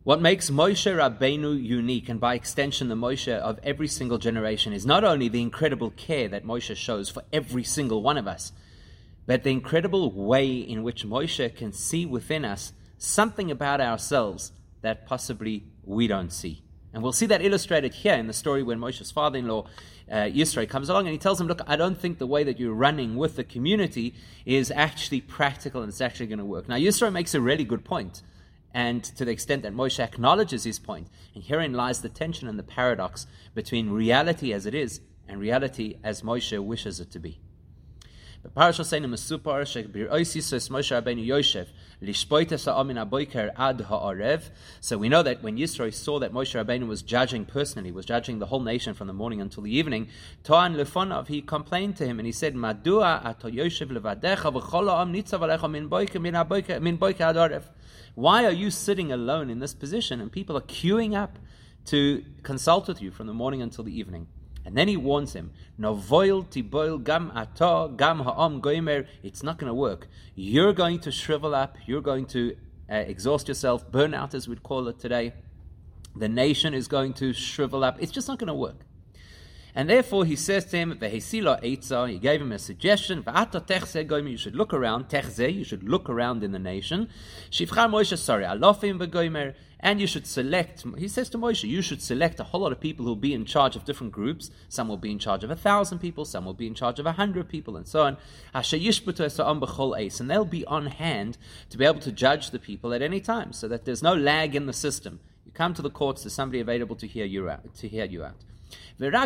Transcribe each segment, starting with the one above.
What makes Moshe Rabbeinu unique, and by extension the Moshe of every single generation, is not only the incredible care that Moshe shows for every single one of us, but the incredible way in which Moshe can see within us something about ourselves that possibly we don't see. And we'll see that illustrated here in the story when Moshe's father-in-law, Yisro, comes along and he tells him, look, I don't think the way that you're running with the community is actually practical and it's actually going to work. Now, Yisro makes a really good point, and to the extent that Moshe acknowledges his point, and herein lies the tension and the paradox between reality as it is and reality as Moshe wishes it to be. So we know that when Yisro saw that Moshe Rabbeinu was judging personally, was judging the whole nation from the morning until the evening, Toan Lefonov, he complained to him and he said, why are you sitting alone in this position and people are queuing up to consult with you from the morning until the evening? And then he warns him, it's not going to work. You're going to shrivel up, you're going to exhaust yourself, burn out as we'd call it today. The nation is going to shrivel up. It's just not going to work. And therefore he says to him, he gave him a suggestion, you should look around, you should look around in the nation, and you should select, he says to Moshe, you should select a whole lot of people who will be in charge of different groups. Some will be in charge of 1,000 people, some will be in charge of 100 people, and so on. And they'll be on hand to be able to judge the people at any time, so that there's no lag in the system. You come to the courts, there's somebody available to hear you out. And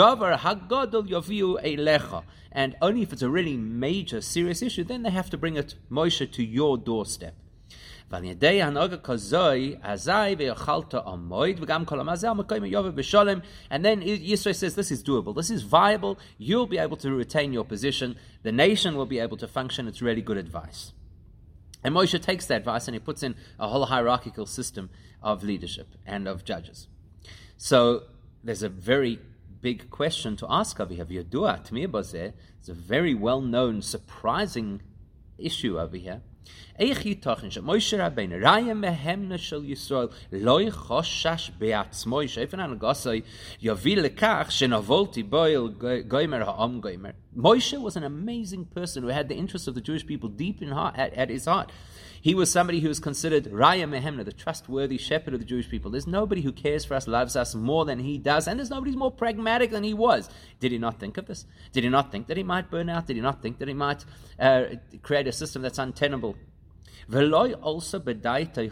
only if it's a really major, serious issue, then they have to bring it, Moshe, to your doorstep. And then Yisro says, this is doable, this is viable, you'll be able to retain your position, the nation will be able to function, it's really good advice. And Moshe takes that advice and he puts in a whole hierarchical system of leadership and of judges. So there's a very big question to ask over here. It's a very well-known, surprising issue over here. Moshe Rabbeinu, Raya mehemna shel Yisrael, lo yichoshash be'atzmo, she'efen ha'nagosai, yovi lekach shenavolti boil goimer ha'am goimer. Moshe was an amazing person who had the interests of the Jewish people deep in heart, at his heart. He was somebody who was considered Raya Mehemna, the trustworthy shepherd of the Jewish people. There's nobody who cares for us, loves us more than he does, and there's nobody who's more pragmatic than he was. Did he not think of this? Did he not think that he might burn out? Did he not think that he might create a system that's untenable? How is it that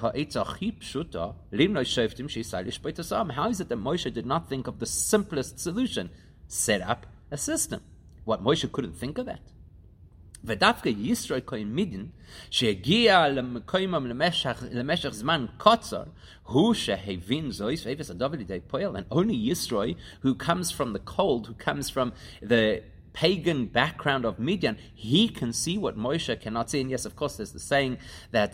Moshe did not think of the simplest solution? Set up a system. What, Moshe couldn't think of that? ודווקא ישרו כהן מידין, שהגיע למקומם למשך זמן קצר, הוא שהבין זויס ואפס הדבר לידי פועל, and only Yisro, who comes from the cold, who comes from the pagan background of Midian, he can see what Moshe cannot see. And yes, of course, there's the saying that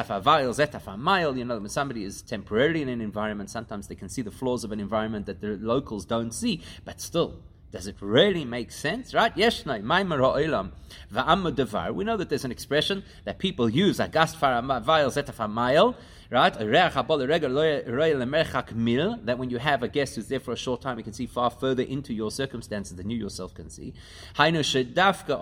when somebody is temporarily in an environment, sometimes they can see the flaws of an environment that the locals don't see, but still, does it really make sense? Right? We know that there's an expression that people use, right? That when you have a guest who's there for a short time, you can see far further into your circumstances than you yourself can see. Indicating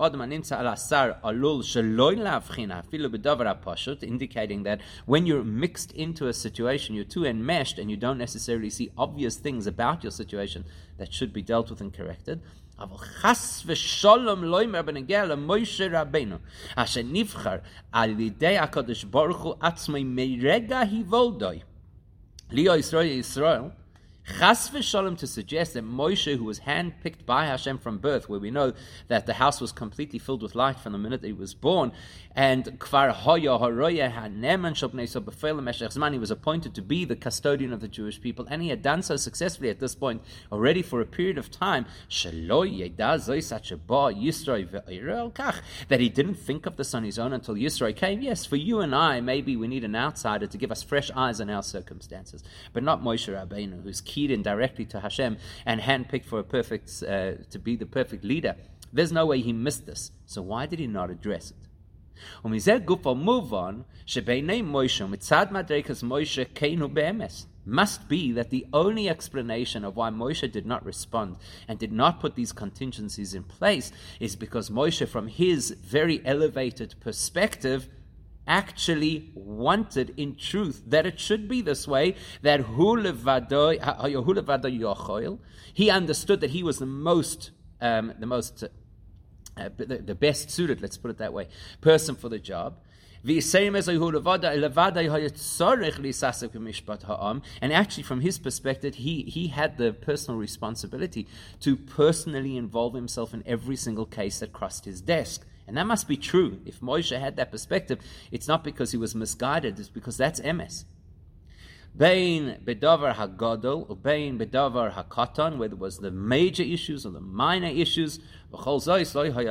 that when you're mixed into a situation, you're too enmeshed and you don't necessarily see obvious things about your situation that should be dealt with and corrected. אבל חס ושלום לא אומר בנגיע למוישה רבנו, אשר נבחר על ידי הקדוש ברוך הוא עצמי מרגע היוולדוי. ליהו ישראל, Chas v'shalom, to suggest that Moshe, who was handpicked by Hashem from birth, where we know that the house was completely filled with light from the minute that he was born, and kvar hoya haroya haneman shobnei so befeil meshech zman, he was appointed to be the custodian of the Jewish people, and he had done so successfully at this point already for a period of time. Shelo yeda zoy such a ba Yisro ve'irel kach, that he didn't think of this on his own until Yisro came. Yes, for you and I, maybe we need an outsider to give us fresh eyes on our circumstances, but not Moshe Rabbeinu, who's keyed in directly to Hashem and handpicked for a perfect to be the perfect leader. There's no way he missed this. So why did he not address it? ומזה גופו מובן שבעיני מוישה מצד מדרגת מוישה כן הוא באמת. Must be that the only explanation of why Moshe did not respond and did not put these contingencies in place is because Moshe, from his very elevated perspective, actually wanted in truth that it should be this way, that he understood that he was the best suited, let's put it that way, person for the job. And actually, from his perspective, he had the personal responsibility to personally involve himself in every single case that crossed his desk. And that must be true. If Moshe had that perspective, it's not because he was misguided, it's because that's emes. Bein bedavar hagadol or bein bedavar hakatan, whether it was the major issues or the minor issues. In fact, all the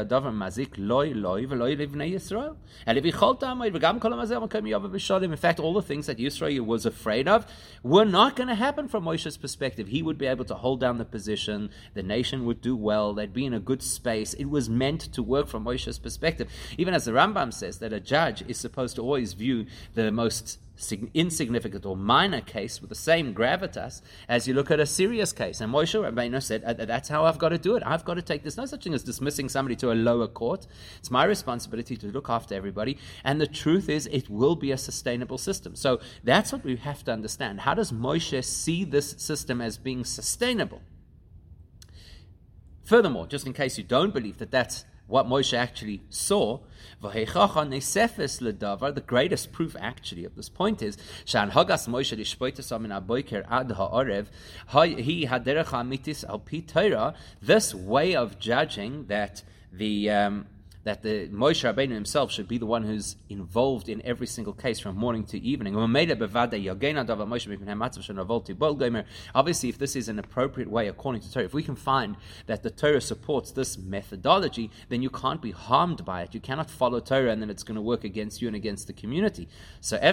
things that Yisrael was afraid of were not going to happen from Moshe's perspective. He would be able to hold down the position. The nation would do well. They'd be in a good space. It was meant to work from Moshe's perspective. Even as the Rambam says that a judge is supposed to always view the most insignificant or minor case with the same gravitas as you look at a serious case. And Moshe Rabbeinu said, that's how I've got to do it. I've got to take this. No such thing as dismissing somebody to a lower court. It's my responsibility to look after everybody. And the truth is, it will be a sustainable system. So that's what we have to understand. How does Moshe see this system as being sustainable? Furthermore, just in case you don't believe that that's what Moshe actually saw, the greatest proof actually of this point is this way of judging that the Moshe Rabbeinu himself should be the one who's involved in every single case from morning to evening. Obviously, if this is an appropriate way according to Torah, if we can find that the Torah supports this methodology, then you can't be harmed by it. You cannot follow Torah and then it's going to work against you and against the community. So the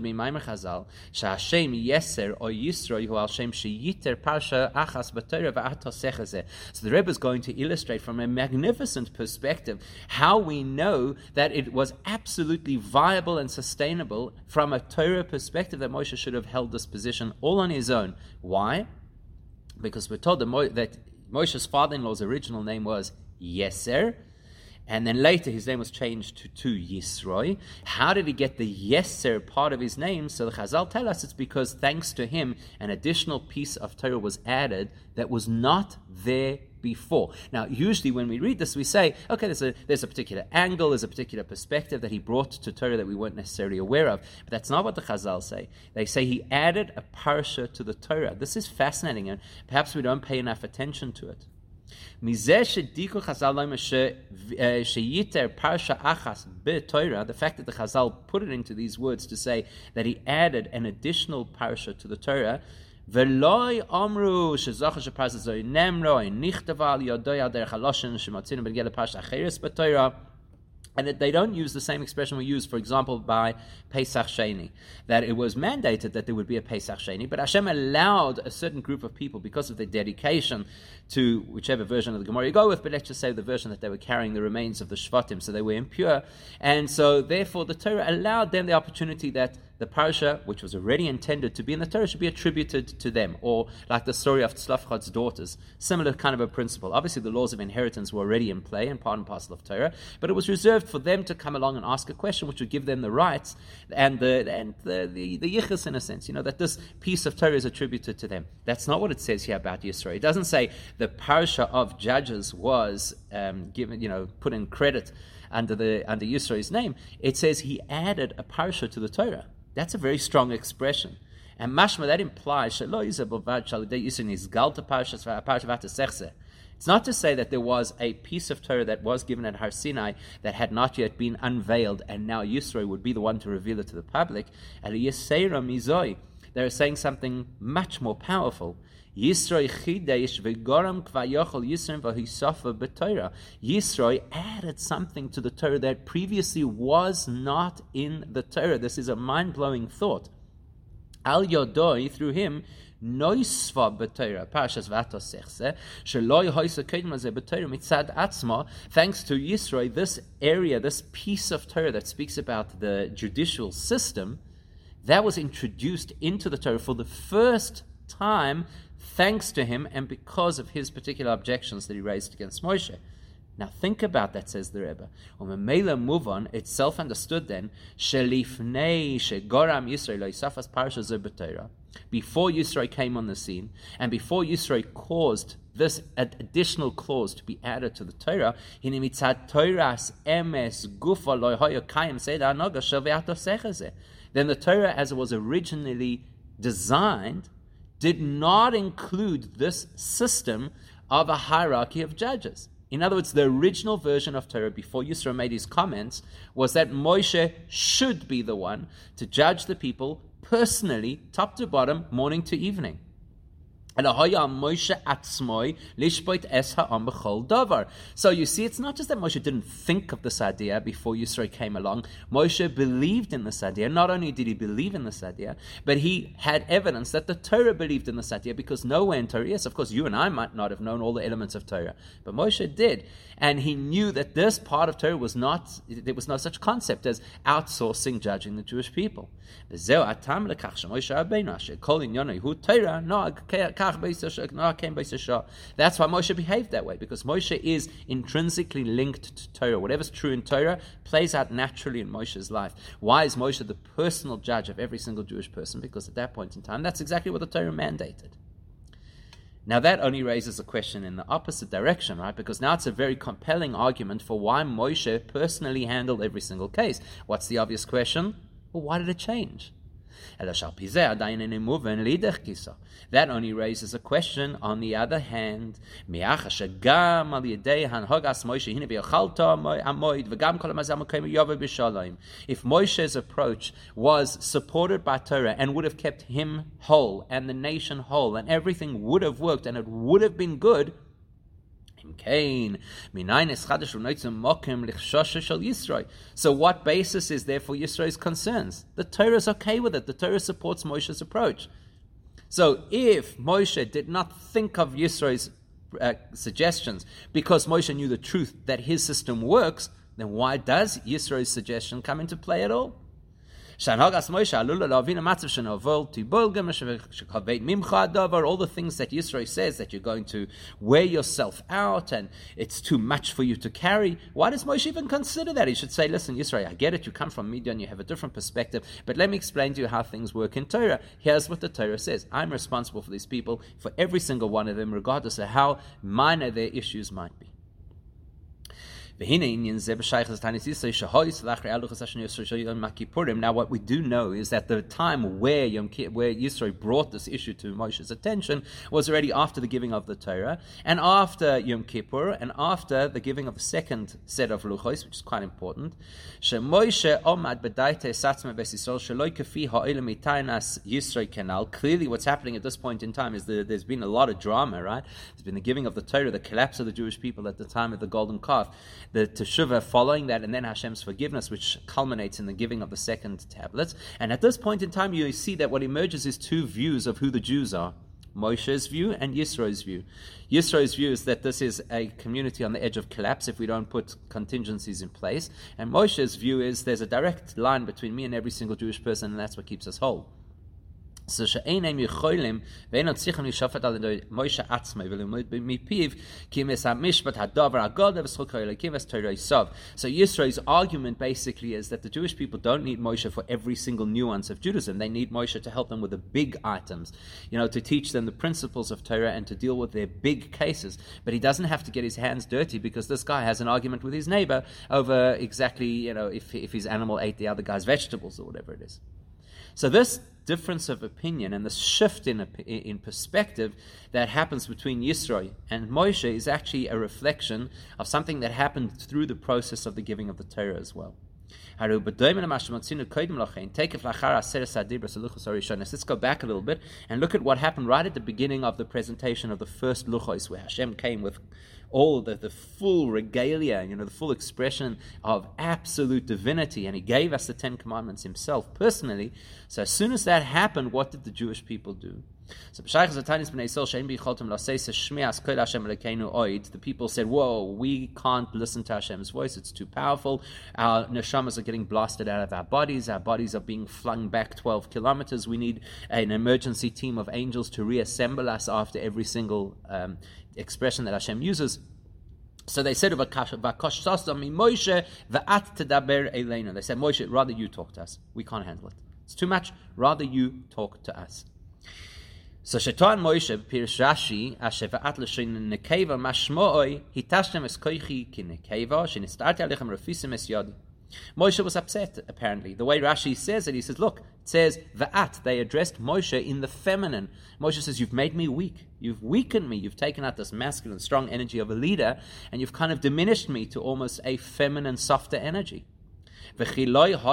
Rebbe is going to illustrate from a magnificent perspective how we know that it was absolutely viable and sustainable from a Torah perspective that Moshe should have held this position all on his own. Why? Because we're told that Moshe's father-in-law's original name was Yeser, and then later his name was changed to Yisroi. How did he get the Yeser part of his name? So the Chazal tell us it's because thanks to him an additional piece of Torah was added that was not there before. Now, usually when we read this, we say, okay, there's a particular angle, there's a particular perspective that he brought to Torah that we weren't necessarily aware of. But that's not what the Chazal say. They say he added a parsha to the Torah. This is fascinating, and perhaps we don't pay enough attention to it. The fact that the Chazal put it into these words to say that he added an additional parsha to the Torah, and that they don't use the same expression we use, for example, by Pesach Sheni, that it was mandated that there would be a Pesach Sheni, but Hashem allowed a certain group of people, because of their dedication to whichever version of the Gemara you go with, but let's just say the version that they were carrying the remains of the Shvatim, so they were impure, and so therefore the Torah allowed them the opportunity that the parasha, which was already intended to be in the Torah, should be attributed to them, or like the story of Tzlafchad's daughters, similar kind of a principle. Obviously, the laws of inheritance were already in play and part and parcel of Torah, but it was reserved for them to come along and ask a question, which would give them the rights and the yichus, in a sense, that this piece of Torah is attributed to them. That's not what it says here about Yisro. It doesn't say the parasha of Judges was given, put in credit under Yisro's name. It says he added a parasha to the Torah. That's a very strong expression. And mashma, that implies it's not to say that there was a piece of Torah that was given at Har Sinai that had not yet been unveiled, and now Yisro would be the one to reveal it to the public. They're saying something much more powerful. Yisro added something to the Torah that previously was not in the Torah. This is a mind-blowing thought. Al Yodoi, through him, noisva b'Torah, Parashas Vatosechse, sheloi hoisa kedma ze b'Torah mitzad atzma. Thanks to Yisro, this area, this piece of Torah that speaks about the judicial system, that was introduced into the Torah for the first time, thanks to him and because of his particular objections that he raised against Moshe. Now think about that, says the Rebbe. Umemela move on, it's self-understood then, shelifnei shegoram Yisro loisafas parasha ze b'Torah, before Yisro came on the scene, and before Yisro caused this additional clause to be added to the Torah, then the Torah, as it was originally designed, did not include this system of a hierarchy of judges. In other words, the original version of Torah, before Yisro made his comments, was that Moshe should be the one to judge the people personally, top to bottom, morning to evening. So you see, it's not just that Moshe didn't think of this idea before Yisro came along. Moshe believed in this idea. Not only did he believe in this idea, but he had evidence that the Torah believed in this idea, because nowhere in Torah, yes, of course, you and I might not have known all the elements of Torah, but Moshe did. And he knew that this part of Torah was not, there was no such concept as outsourcing judging the Jewish people. That's why Moshe behaved that way, because Moshe is intrinsically linked to Torah. Whatever's true in Torah plays out naturally in Moshe's life. Why is Moshe the personal judge of every single Jewish person? Because at that point in time, that's exactly what the Torah mandated. Now that only raises a question in the opposite direction, right? Because now it's a very compelling argument for why Moshe personally handled every single case. What's the obvious question? Well, why did it change? That only raises a question. On the other hand, if Moshe's approach was supported by Torah and would have kept him whole and the nation whole, and everything would have worked and it would have been good, so what basis is there for Yisro's concerns? The Torah is okay with it. The Torah supports Moshe's approach. So if Moshe did not think of Yisro's suggestions because Moshe knew the truth that his system works, then why does Yisro's suggestion come into play at all? All the things that Yisro says, that you're going to wear yourself out and it's too much for you to carry. Why does Moshe even consider that? He should say, listen, Yisro, I get it, you come from Midian, you have a different perspective, but let me explain to you how things work in Torah. Here's what the Torah says. I'm responsible for these people, for every single one of them, regardless of how minor their issues might be. Now what we do know is that the time where Yisro brought this issue to Moshe's attention was already after the giving of the Torah, and after Yom Kippur, and after the giving of the second set of Luchos, which is quite important. Clearly what's happening at this point in time is there's been a lot of drama, right? There's been the giving of the Torah, the collapse of the Jewish people at the time of the golden calf, the teshuvah following that, and then Hashem's forgiveness, which culminates in the giving of the second tablets. And at this point in time, you see that what emerges is two views of who the Jews are. Moshe's view and Yisro's view. Yisro's view is that this is a community on the edge of collapse if we don't put contingencies in place. And Moshe's view is there's a direct line between me and every single Jewish person, and that's what keeps us whole. So so Yisro's argument basically is that the Jewish people don't need Moshe for every single nuance of Judaism. They need Moshe to help them with the big items, to teach them the principles of Torah and to deal with their big cases. But he doesn't have to get his hands dirty, because this guy has an argument with his neighbor over exactly, if his animal ate the other guy's vegetables or whatever it is. So this difference of opinion and this shift in perspective that happens between Yisro and Moshe is actually a reflection of something that happened through the process of the giving of the Torah as well. Let's go back a little bit and look at what happened right at the beginning of the presentation of the first Luchos, where Hashem came with all the full regalia, the full expression of absolute divinity, and he gave us the Ten Commandments himself personally. So as soon as that happened, what did the Jewish people do? So the people said, whoa, we can't listen to Hashem's voice, it's too powerful. Our neshamas are getting blasted out of our bodies are being flung back 12 kilometers. We need an emergency team of angels to reassemble us after every single expression that Hashem uses. So they said, they said, Moshe, rather you talk to us. We can't handle it. It's too much. Rather you talk to us. So Shaitan Moshe, Pirish Rashi, Asher va'at l'shein nekeva mashmo'oi, hitashtem es koichi ki nekeva, shenistarti alechem refisim es yodi. Moshe was upset, apparently. The way Rashi says it, he says, look, it says, va'at, they addressed Moshe in the feminine. Moshe says, you've made me weak. You've weakened me. You've taken out this masculine, strong energy of a leader, and you've kind of diminished me to almost a feminine, softer energy. And he rebukes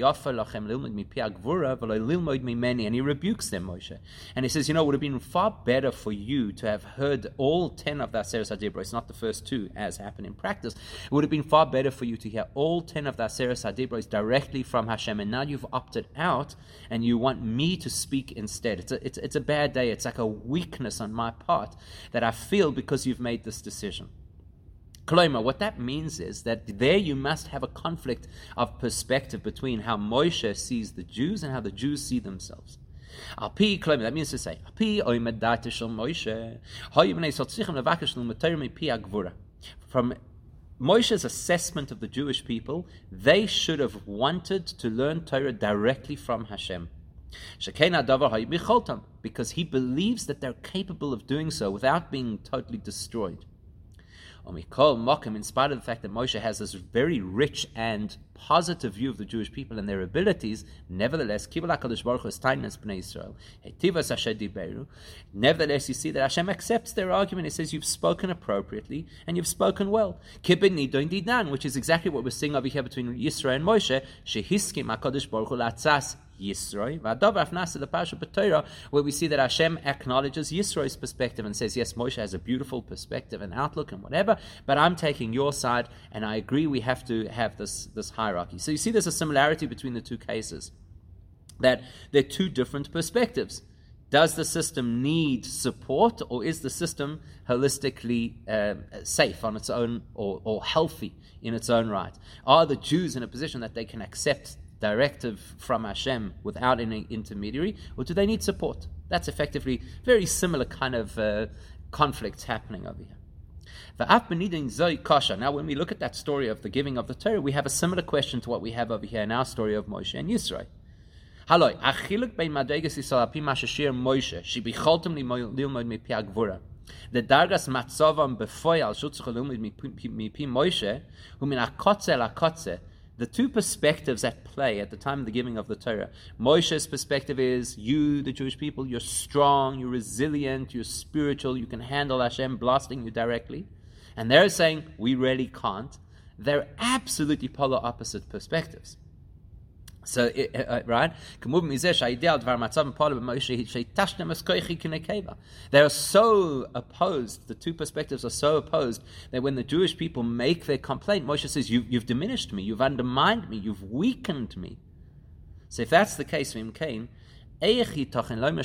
them, Moshe. And he says, it would have been far better for you to have heard all 10 of the Aseret HaDibros, not the first 2, as happened in practice. It would have been far better for you to hear all 10 of the Aseret HaDibros directly from Hashem, and now you've opted out, and you want me to speak instead. It's a bad day. It's like a weakness on my part that I feel because you've made this decision. What that means is that there you must have a conflict of perspective between how Moshe sees the Jews and how the Jews see themselves. That means to say, from Moshe's assessment of the Jewish people, they should have wanted to learn Torah directly from Hashem. Because he believes that they're capable of doing so without being totally destroyed. In spite of the fact that Moshe has this very rich and positive view of the Jewish people and their abilities, nevertheless, you see that Hashem accepts their argument. He says, you've spoken appropriately and you've spoken well. Which is exactly what we're seeing over here between Yisro and Moshe. Yisroi, where we see that Hashem acknowledges Yisro's perspective and says, yes, Moshe has a beautiful perspective and outlook and whatever, but I'm taking your side, and I agree we have to have this hierarchy. So you see there's a similarity between the two cases, that they're two different perspectives. Does the system need support, or is the system holistically safe on its own, or healthy in its own right? Are the Jews in a position that they can accept directive from Hashem without any intermediary, or do they need support? That's effectively very similar kind of conflicts happening over here. Now, when we look at that story of the giving of the Torah, we have a similar question to what we have over here in our story of Moshe and Yisro. The dargas matzavam befoyal shutzcholum mipi Moshe humin akotze lakotze. The two perspectives at play at the time of the giving of the Torah. Moshe's perspective is, you, the Jewish people, you're strong, you're resilient, you're spiritual, you can handle Hashem blasting you directly. And they're saying, we really can't. They're absolutely polar opposite perspectives. So, right? They are so opposed, the two perspectives are so opposed, that when the Jewish people make their complaint, Moshe says, you've diminished me, you've undermined me, you've weakened me. So if that's the case, Cain, how is it possible that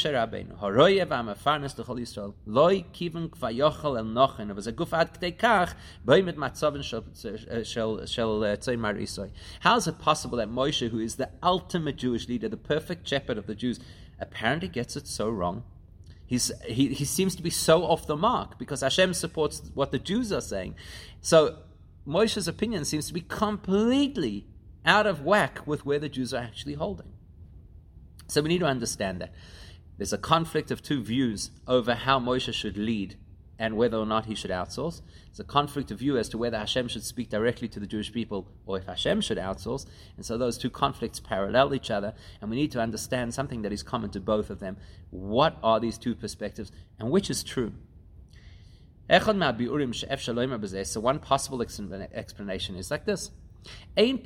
Moshe, who is the ultimate Jewish leader, the perfect shepherd of the Jews, apparently gets it so wrong? He seems to be so off the mark because Hashem supports what the Jews are saying. So Moshe's opinion seems to be completely out of whack with where the Jews are actually holding. So we need to understand that. There's a conflict of two views over how Moshe should lead and whether or not he should outsource. There's a conflict of view as to whether Hashem should speak directly to the Jewish people or if Hashem should outsource. And so those two conflicts parallel each other, and we need to understand something that is common to both of them. What are these two perspectives and which is true? So one possible explanation is like this. God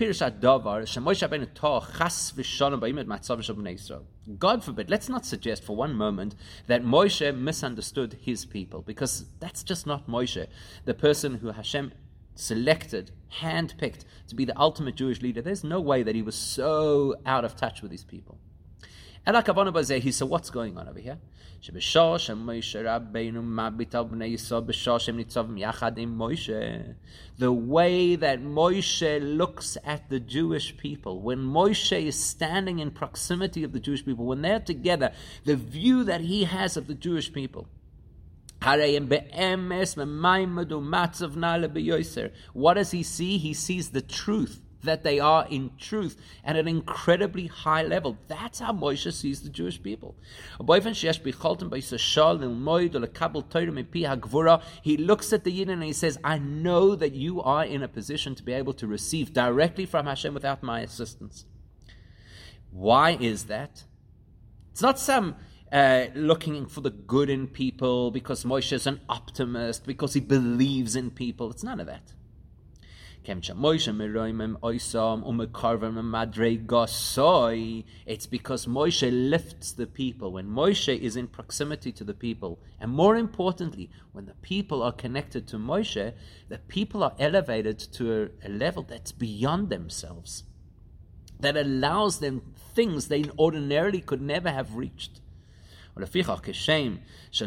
forbid, let's not suggest for one moment that Moshe misunderstood his people, because that's just not Moshe, the person who Hashem selected, handpicked to be the ultimate Jewish leader. There's no way that he was so out of touch with his people. So what's going on over here? The way that Moshe looks at the Jewish people, when Moshe is standing in proximity of the Jewish people, when they're together, the view that he has of the Jewish people. What does he see? He sees the truth, that they are in truth at an incredibly high level. That's how Moshe sees the Jewish people. He looks at the Yidden and he says, I know that you are in a position to be able to receive directly from Hashem without my assistance. Why is that? It's not some looking for the good in people because Moshe is an optimist, because he believes in people. It's none of that. It's because Moshe lifts the people. When Moshe is in proximity to the people, and more importantly, when the people are connected to Moshe, the people are elevated to a level that's beyond themselves, that allows them things they ordinarily could never have reached. So Moshe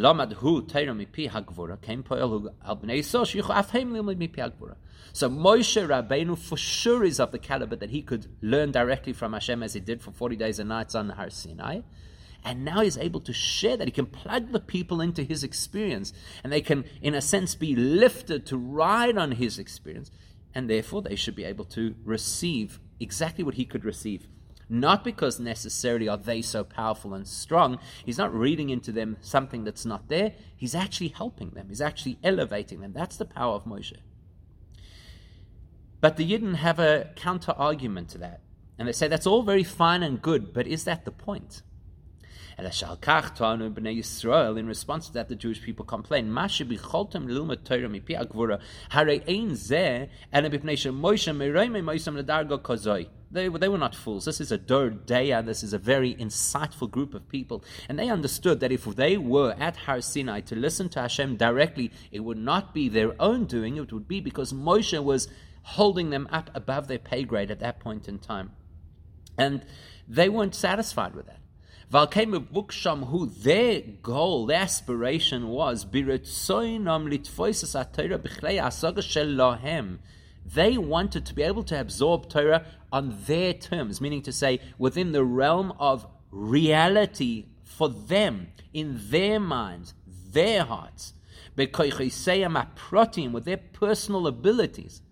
Rabbeinu for sure is of the caliber that he could learn directly from Hashem as he did for 40 days and nights on Har Sinai. And now he's able to share that. He can plug the people into his experience. And they can, in a sense, be lifted to ride on his experience. And therefore, they should be able to receive exactly what he could receive. Not because necessarily are they so powerful and strong. He's not reading into them something that's not there. He's actually helping them. He's actually elevating them. That's the power of Moshe. But the Yidden have a counter-argument to that. And they say that's all very fine and good, but is that the point? In response to that, the Jewish people complain, They were not fools. This is a Dor Deya. This is a very insightful group of people. And they understood that if they were at Har Sinai to listen to Hashem directly, it would not be their own doing. It would be because Moshe was holding them up above their pay grade at that point in time. And they weren't satisfied with that. Their goal, their aspiration was they wanted to be able to absorb Torah on their terms, meaning to say within the realm of reality for them, in their minds, their hearts, with their personal abilities,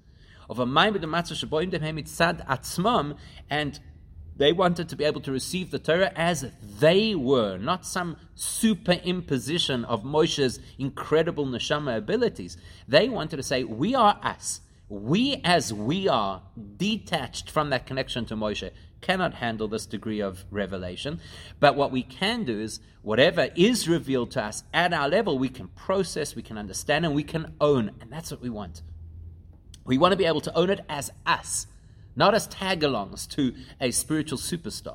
and they wanted to be able to receive the Torah as they were, not some superimposition of Moshe's incredible neshama abilities. They wanted to say, we are us. We as we are, detached from that connection to Moshe, cannot handle this degree of revelation. But what we can do is, whatever is revealed to us at our level, we can process, we can understand, and we can own. And that's what we want. We want to be able to own it as us, not as tag-alongs to a spiritual superstar.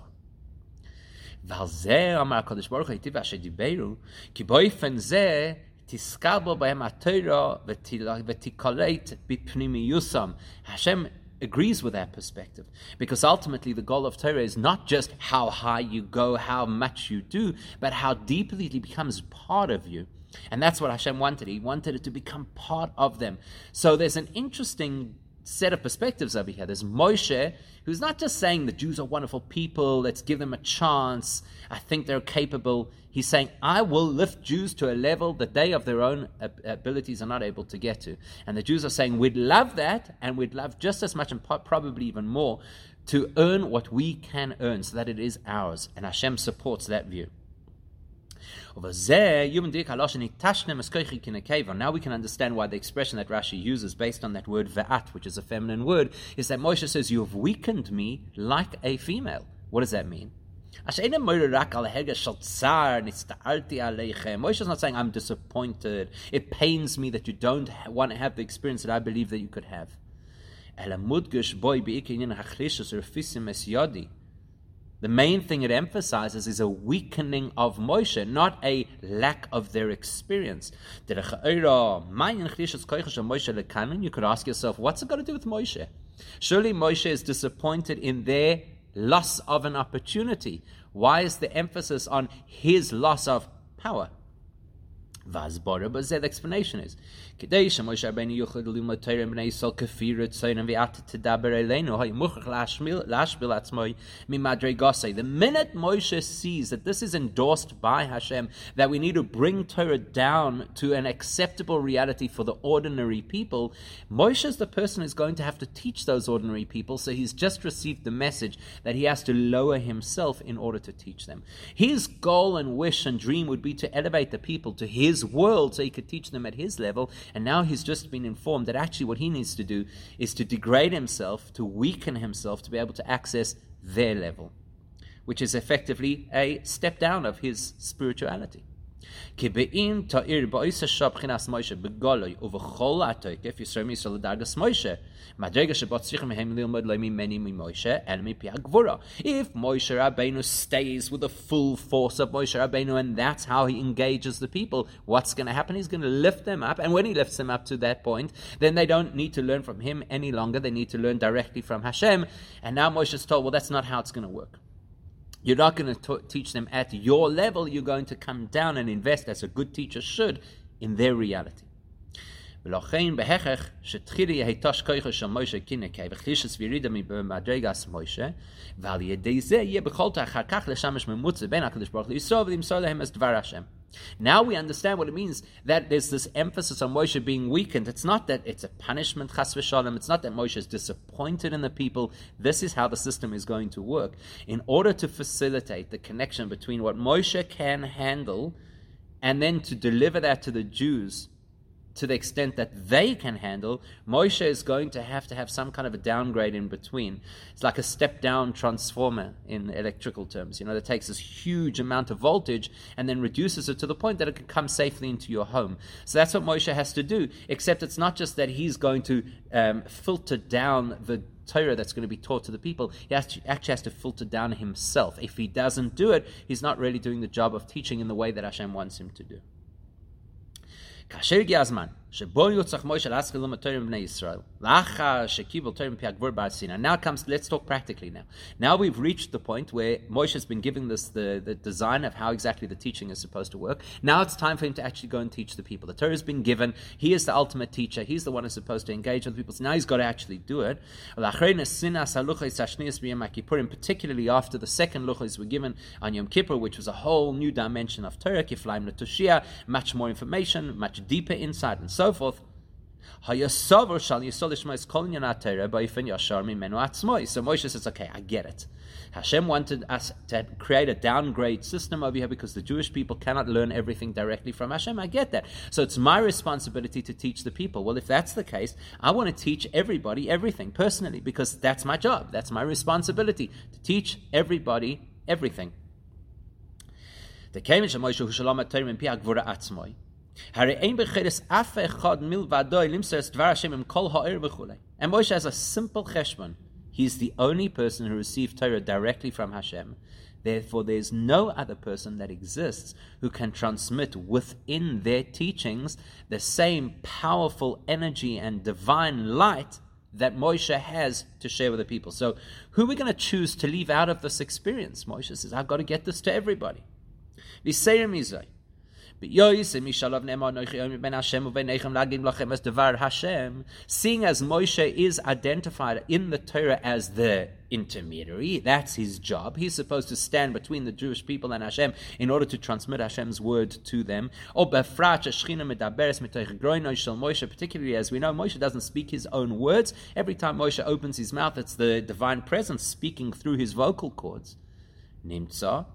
Hashem agrees with that perspective, because ultimately the goal of Torah is not just how high you go, how much you do, but how deeply it becomes part of you. And that's what Hashem wanted. He wanted it to become part of them. So there's an interesting set of perspectives over here. There's Moshe, who's not just saying the Jews are wonderful people, let's give them a chance, I think they're capable. He's saying, I will lift Jews to a level that they of their own abilities are not able to get to. And the Jews are saying, we'd love that, and we'd love just as much and probably even more to earn what we can earn so that it is ours. And Hashem supports that view. Now we can understand why the expression that Rashi uses based on that word ve'at, which is a feminine word, is that Moshe says, you have weakened me like a female. What does that mean? Moshe is not saying, I'm disappointed, it pains me that you don't want to have the experience that I believe that you could have. The main thing it emphasizes is a weakening of Moshe, not a lack of their experience. You could ask yourself, what's it got to do with Moshe? Surely Moshe is disappointed in their loss of an opportunity. Why is the emphasis on his loss of power? Vazbara, but the explanation is the minute Moshe sees that this is endorsed by Hashem, that we need to bring Torah down to an acceptable reality for the ordinary people, Moshe is the person who's going to have to teach those ordinary people, so he's just received the message that he has to lower himself in order to teach them. His goal and wish and dream would be to elevate the people to his world so he could teach them at his level, and now he's just been informed that actually what he needs to do is to degrade himself, to weaken himself, to be able to access their level, which is effectively a step down of his spirituality. If Moshe Rabbeinu stays with the full force of Moshe Rabbeinu, and that's how he engages the people, what's going to happen? He's going to lift them up, and when he lifts them up to that point, then they don't need to learn from him any longer. They need to learn directly from Hashem. And now Moshe is told, well, that's not how it's going to work. You're not going to teach them at your level. You're going to come down and invest, as a good teacher should, in their reality. Now we understand what it means that there's this emphasis on Moshe being weakened. It's not that it's a punishment, chas v'shalom. It's not that Moshe is disappointed in the people. This is how the system is going to work. In order to facilitate the connection between what Moshe can handle and then to deliver that to the Jews to the extent that they can handle, Moshe is going to have some kind of a downgrade in between. It's like a step-down transformer in electrical terms, that takes this huge amount of voltage and then reduces it to the point that it can come safely into your home. So that's what Moshe has to do, except it's not just that he's going to filter down the Torah that's going to be taught to the people. He actually has to filter down himself. If he doesn't do it, he's not really doing the job of teaching in the way that Hashem wants him to do. Now let's talk practically now. Now we've reached the point where Moshe has been giving this the design of how exactly the teaching is supposed to work. Now it's time for him to actually go and teach the people. The Torah has been given. He is the ultimate teacher. He's the one who's supposed to engage with people. So now he's got to actually do it. Particularly after the second luchos were given on Yom Kippur, which was a whole new dimension of Torah, kiflaim l'toshia, much more information, much deeper insight, and so forth. So Moshe says, okay, I get it. Hashem wanted us to create a downgrade system over here because the Jewish people cannot learn everything directly from Hashem. I get that. So it's my responsibility to teach the people. Well, if that's the case, I want to teach everybody everything personally, because that's my job. That's my responsibility, to teach everybody everything. And Moshe has a simple cheshbon. He's the only person who received Torah directly from Hashem. Therefore, there's no other person that exists who can transmit within their teachings the same powerful energy and divine light that Moshe has to share with the people. So who are we going to choose to leave out of this experience? Moshe says, I've got to get this to everybody. Seeing as Moshe is identified in the Torah as the intermediary, that's his job. He's supposed to stand between the Jewish people and Hashem in order to transmit Hashem's word to them. Particularly as we know, Moshe doesn't speak his own words. Every time Moshe opens his mouth, it's the divine presence speaking through his vocal cords. So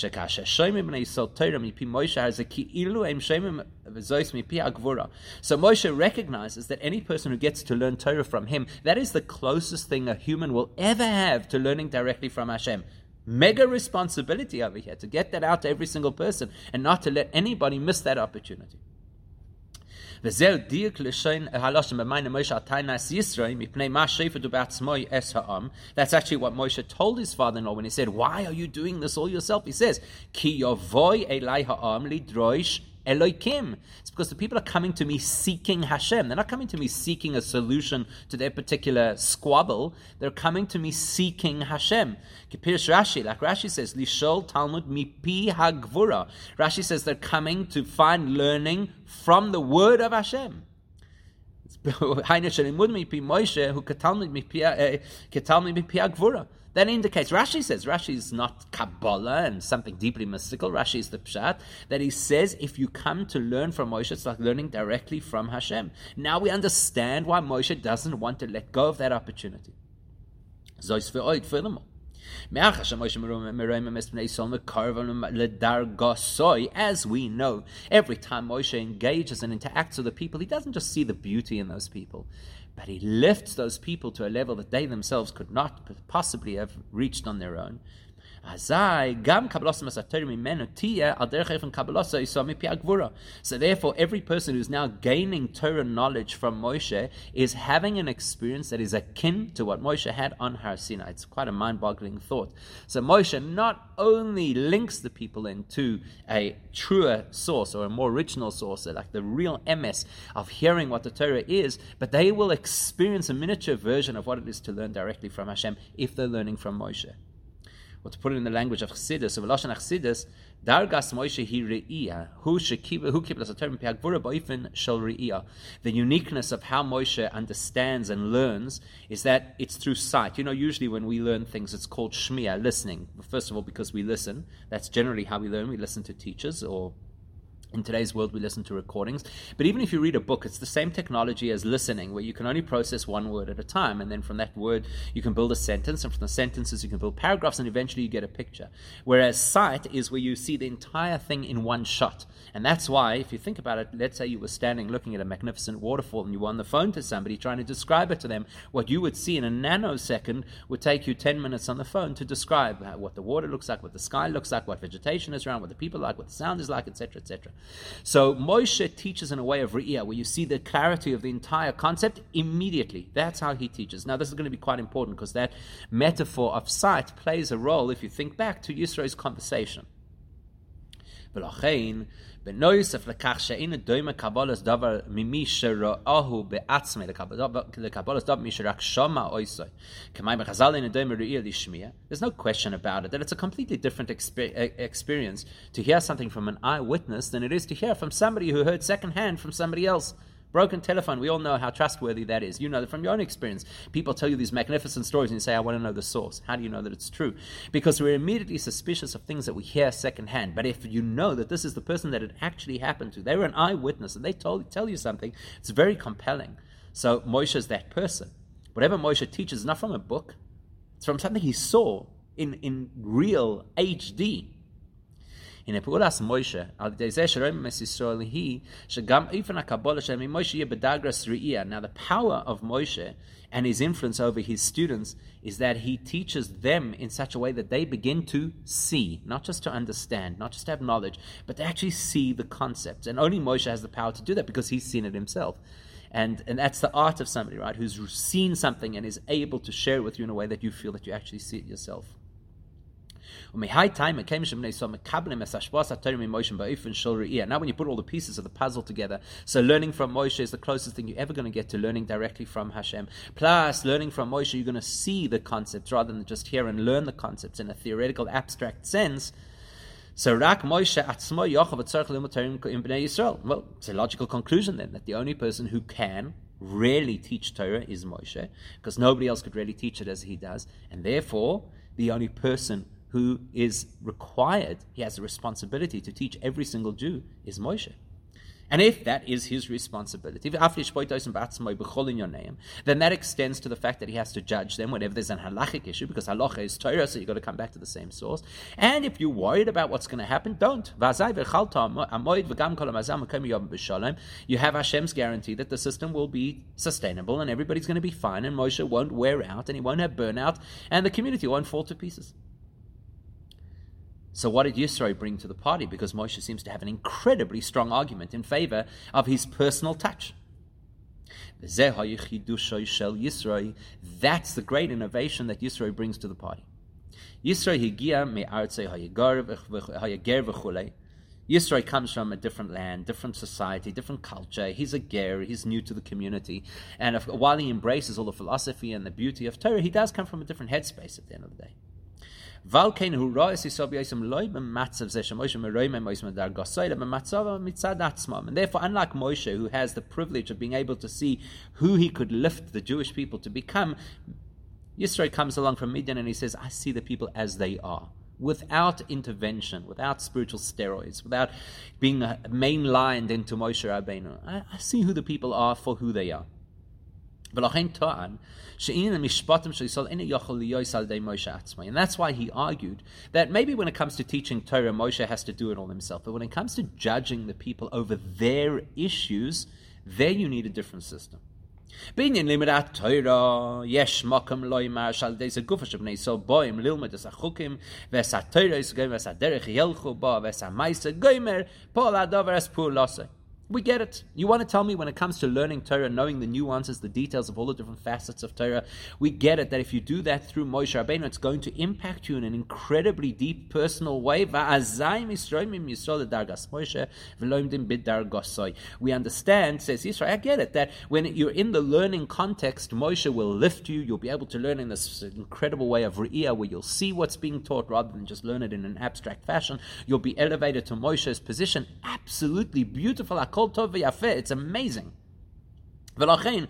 Moshe recognizes that any person who gets to learn Torah from him, that is the closest thing a human will ever have to learning directly from Hashem. Mega responsibility over here to get that out to every single person and not to let anybody miss that opportunity. That's actually what Moshe told his father-in-law when he said, why are you doing this all yourself? He says, Ki yovoy elai ha'am lidroish Elokim. It's because the people are coming to me seeking Hashem. They're not coming to me seeking a solution to their particular squabble. They're coming to me seeking Hashem. Kipirish Rashi, like Rashi says, Lishol Talmud mipi hagvura. Rashi says they're coming to find learning from the word of Hashem. That indicates, Rashi is not Kabbalah and something deeply mystical. Rashi is the Pshat, that he says if you come to learn from Moshe, it's like learning directly from Hashem. Now we understand why Moshe doesn't want to let go of that opportunity. Furthermore, as we know, every time Moshe engages and interacts with the people, he doesn't just see the beauty in those people, but he lifts those people to a level that they themselves could not possibly have reached on their own. So therefore, every person who's now gaining Torah knowledge from Moshe is having an experience that is akin to what Moshe had on Har Sinai. It's quite a mind-boggling thought. So Moshe not only links the people into a truer source or a more original source, like the real emes of hearing what the Torah is, but they will experience a miniature version of what it is to learn directly from Hashem if they're learning from Moshe. Or to put it in the language of Chassidus, of Lashon Chassidus, Dargas Moshe hi re'iyah, hu kiblas haTorah mipi hagvura ba'ofen shel re'iyah. The uniqueness of how Moshe understands and learns is that it's through sight. You know, usually when we learn things, it's called shmiya, listening. First of all, because we listen. That's generally how we learn. We listen to teachers, or in today's world, we listen to recordings. But even if you read a book, it's the same technology as listening, where you can only process one word at a time. And then from that word, you can build a sentence. And from the sentences, you can build paragraphs. And eventually, you get a picture. Whereas sight is where you see the entire thing in one shot. And that's why, if you think about it, let's say you were standing looking at a magnificent waterfall and you were on the phone to somebody trying to describe it to them. What you would see in a nanosecond would take you 10 minutes on the phone to describe what the water looks like, what the sky looks like, what vegetation is around, what the people like, what the sound is like, etc., etc. So Moshe teaches in a way of Re'iyah, where you see the clarity of the entire concept immediately. That's how he teaches. Now, this is going to be quite important because that metaphor of sight plays a role if you think back to Yisro's conversation. The There's no question about it that it's a completely different experience to hear something from an eyewitness than it is to hear from somebody who heard secondhand from somebody else. Broken telephone, we all know how trustworthy that is. You know that from your own experience. People tell you these magnificent stories and you say, I want to know the source. How do you know that it's true? Because we're immediately suspicious of things that we hear secondhand. But if you know that this is the person that it actually happened to, they were an eyewitness and they tell you something, it's very compelling. So Moshe is that person. Whatever Moshe teaches is not from a book. It's from something he saw in real HD. In Epulas Moshe, now the power of Moshe and his influence over his students is that he teaches them in such a way that they begin to see, not just to understand, not just to have knowledge, but to actually see the concepts. And only Moshe has the power to do that because he's seen it himself. And that's the art of somebody, right, who's seen something and is able to share it with you in a way that you feel that you actually see it yourself. Now when you put all the pieces of the puzzle together, so learning from Moshe is the closest thing you're ever going to get to learning directly from Hashem. Plus, learning from Moshe, you're going to see the concepts rather than just hear and learn the concepts in a theoretical, abstract sense. So Rak Moshe atzmo yochav tzarich limud Torah in Bnei Yisrael. Well, it's a logical conclusion then that the only person who can really teach Torah is Moshe, because nobody else could really teach it as he does, and therefore the only person who is required, he has the responsibility to teach every single Jew, is Moshe. And if that is his responsibility, then that extends to the fact that he has to judge them whenever there's an halachic issue, because halacha is Torah, so you've got to come back to the same source. And if you're worried about what's going to happen, don't. You have Hashem's guarantee that the system will be sustainable and everybody's going to be fine, and Moshe won't wear out, and he won't have burnout, and the community won't fall to pieces. So what did Yisro bring to the party? Because Moshe seems to have an incredibly strong argument in favor of his personal touch. That's the great innovation that Yisro brings to the party. Yisro higia me'artzei hayager v'chulei. Yisro comes from a different land, different society, different culture. He's a ger, he's new to the community. And while he embraces all the philosophy and the beauty of Torah, he does come from a different headspace at the end of the day. And therefore, unlike Moshe, who has the privilege of being able to see who he could lift the Jewish people to become, Yisro comes along from Midian and he says, I see the people as they are, without intervention, without spiritual steroids, without being mainlined into Moshe Rabbeinu. I see who the people are for who they are. And that's why he argued that maybe when it comes to teaching Torah, Moshe has to do it all himself. But when it comes to judging the people over their issues, there you need a different system. Binyan limidat Torah, yesh makam loymar shal deis gufash bnei so boim lilmed es achukim ves Torah is goim ves derech yelchu ba ves ma'ase goimer pol adavar es pur lase. We get it. You want to tell me when it comes to learning Torah, knowing the nuances, the details of all the different facets of Torah, we get it that if you do that through Moshe Rabbeinu, it's going to impact you in an incredibly deep, personal way. We understand, says Yisrael, I get it, that when you're in the learning context, Moshe will lift you. You'll be able to learn in this incredible way of Re'iyah, where you'll see what's being taught rather than just learn it in an abstract fashion. You'll be elevated to Moshe's position. Absolutely beautiful. It's amazing. And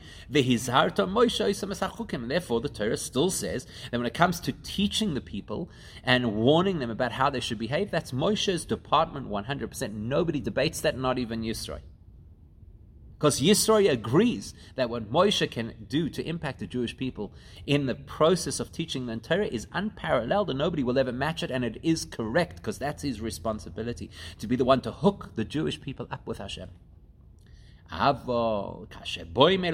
therefore, the Torah still says that when it comes to teaching the people and warning them about how they should behave, that's Moshe's department 100%. Nobody debates that, not even Yisro. Because Yisro agrees that what Moshe can do to impact the Jewish people in the process of teaching the Torah is unparalleled, and nobody will ever match it, and it is correct, because that's his responsibility, to be the one to hook the Jewish people up with Hashem. But when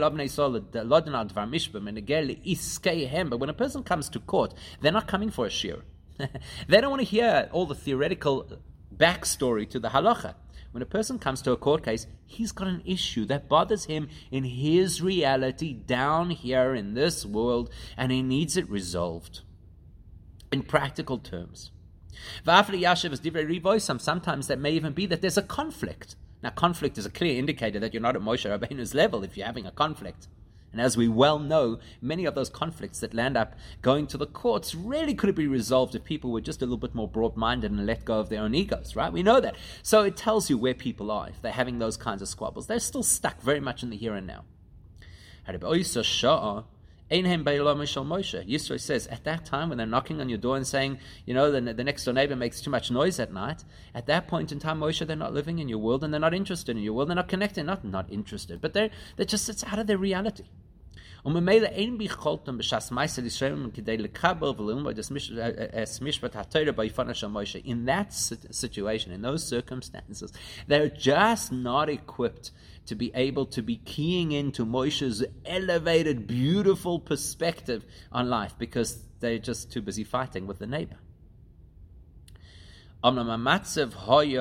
a person comes to court, they're not coming for a shir. They don't want to hear all the theoretical backstory to the halacha. When a person comes to a court case, he's got an issue that bothers him in his reality down here in this world, and he needs it resolved in practical terms. Sometimes that may even be that there's a conflict. Now, conflict is a clear indicator that you're not at Moshe Rabbeinu's level if you're having a conflict. And as we well know, many of those conflicts that land up going to the courts really could be resolved if people were just a little bit more broad-minded and let go of their own egos, right? We know that. So it tells you where people are. If they're having those kinds of squabbles, they're still stuck very much in the here and now. Yisro says, at that time when they're knocking on your door and saying, the next door neighbor makes too much noise at night, at that point in time, Moshe, they're not living in your world and they're not interested in your world. They're not connected, not interested, but they're just, it's out of their reality. In that situation, in those circumstances, they're just not equipped to be able to be keying into Moshe's elevated, beautiful perspective on life, because they're just too busy fighting with the neighbor. Now, of course, the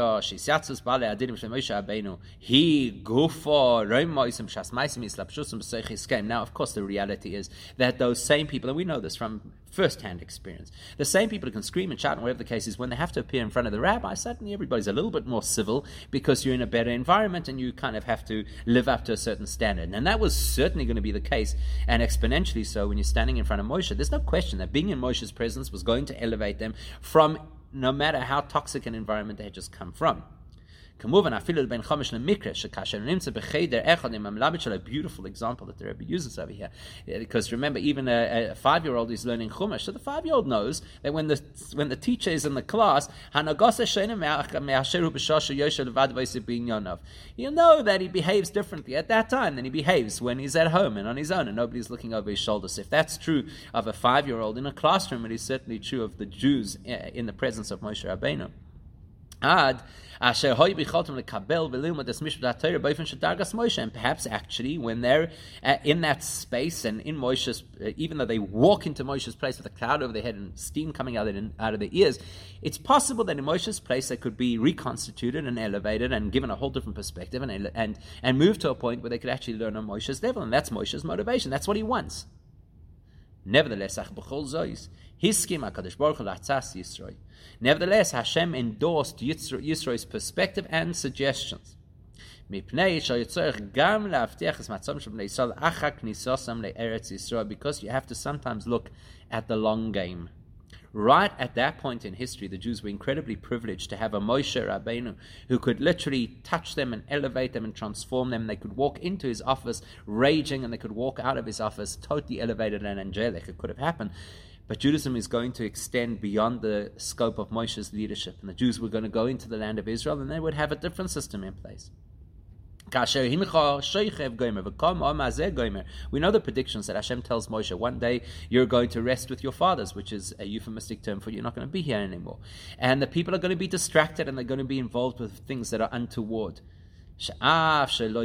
reality is that those same people, and we know this from first-hand experience, the same people who can scream and shout and whatever the case is, when they have to appear in front of the rabbi, suddenly everybody's a little bit more civil because you're in a better environment and you kind of have to live up to a certain standard. And that was certainly going to be the case, and exponentially so when you're standing in front of Moshe. There's no question that being in Moshe's presence was going to elevate them from no matter how toxic an environment they had just come from. A beautiful example that the Rebbe uses over here. Because remember, even a 5-year-old is learning Chumash, so the 5-year-old knows that when the teacher is in the class, he'll know that he behaves differently at that time than he behaves when he's at home and on his own and nobody's looking over his shoulders. If that's true of a 5-year-old in a classroom, it is certainly true of the Jews in the presence of Moshe Rabbeinu. And perhaps actually when they're in that space and in Moshe's, even though they walk into Moshe's place with a cloud over their head and steam coming out of their ears, it's possible that in Moshe's place they could be reconstituted and elevated and given a whole different perspective and move to a point where they could actually learn on Moshe's level, and that's Moshe's motivation. That's what he wants. Nevertheless, Nevertheless, Hashem endorsed Yisro's perspective and suggestions. Because you have to sometimes look at the long game. Right at that point in history, the Jews were incredibly privileged to have a Moshe Rabbeinu who could literally touch them and elevate them and transform them. They could walk into his office raging, and they could walk out of his office totally elevated and angelic. It could have happened. But Judaism is going to extend beyond the scope of Moshe's leadership. And the Jews were going to go into the land of Israel, and they would have a different system in place. We know the predictions that Hashem tells Moshe, one day you're going to rest with your fathers, which is a euphemistic term for you're not going to be here anymore. And the people are going to be distracted, and they're going to be involved with things that are untoward. In a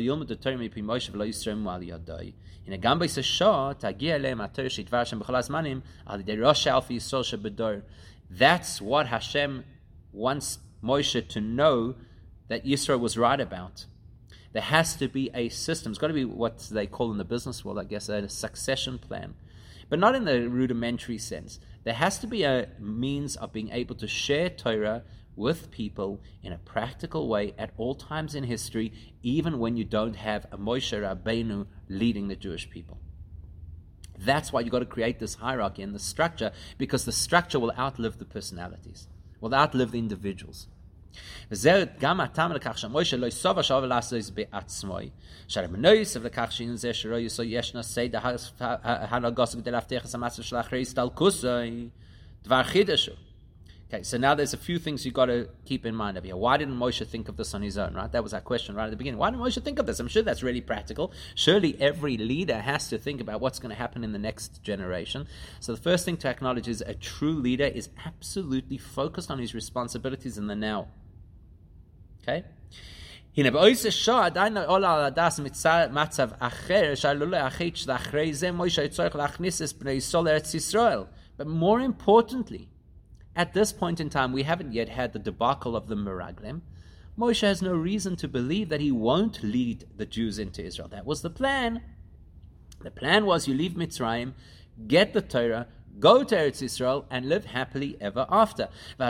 that's what Hashem wants Moshe to know that Yisro was right about. There has to be a system. It's got to be what they call in the business world, I guess, a succession plan. But not in the rudimentary sense. There has to be a means of being able to share Torah with people in a practical way at all times in history, even when you don't have a Moshe Rabbeinu leading the Jewish people. That's why you've got to create this hierarchy and the structure, because the structure will outlive the personalities, will outlive the individuals. וזה גם הטעם לכך שמוישה לא יסוב השאוב לעשות בעצמו. שהרמנויס לכך שאין זה שלא ישנה סדר הנגוס כדי להבטיח את המצב של אחרי הסתלקוסוי, דבר חידשו. Okay, so now there's a few things you've got to keep in mind over here. Why didn't Moshe think of this on his own, right? That was our question right at the beginning. Why didn't Moshe think of this? I'm sure that's really practical. Surely every leader has to think about what's going to happen in the next generation. So the first thing to acknowledge is a true leader is absolutely focused on his responsibilities in the now. Okay? הנה באויס השעה עדיין לא עולה על הדעת מצב אחר שעלול להחליט שאחרי זה מוישה יצטרך להכניס את בני ישראל לארץ ישראל. But more importantly, at this point in time, we haven't yet had the debacle of the Meraglim. Moshe has no reason to believe that he won't lead the Jews into Israel. That was the plan. The plan was you leave Mitzrayim, get the Torah, go to Eretz Yisrael, and live happily ever after. From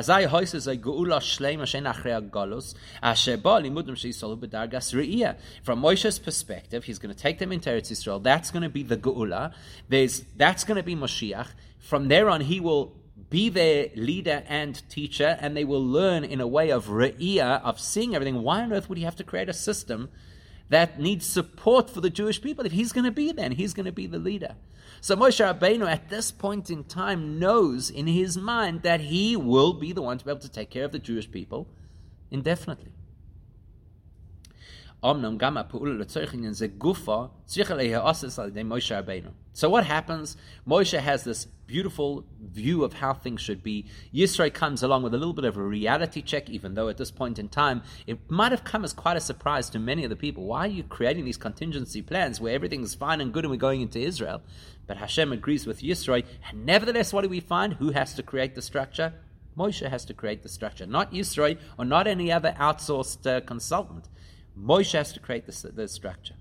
Moshe's perspective, he's going to take them into Eretz Yisrael. That's going to be the Geula. That's going to be Moshiach. From there on, he will be their leader and teacher, and they will learn in a way of re'iyah, of seeing everything. Why on earth would he have to create a system that needs support for the Jewish people if he's going to be there and he's going to be the leader? So Moshe Rabbeinu at this point in time knows in his mind that he will be the one to be able to take care of the Jewish people indefinitely. So what happens? Moshe has this beautiful view of how things should be. Yisro comes along with a little bit of a reality check, even though at this point in time it might have come as quite a surprise to many of the people. Why are you creating these contingency plans where everything's fine and good and we're going into Israel? But Hashem agrees with Yisro, and nevertheless, what do we find? Who has to create the structure? Moshe has to create the structure, not Yisro or not any other outsourced consultant. Moshe has to create the structure.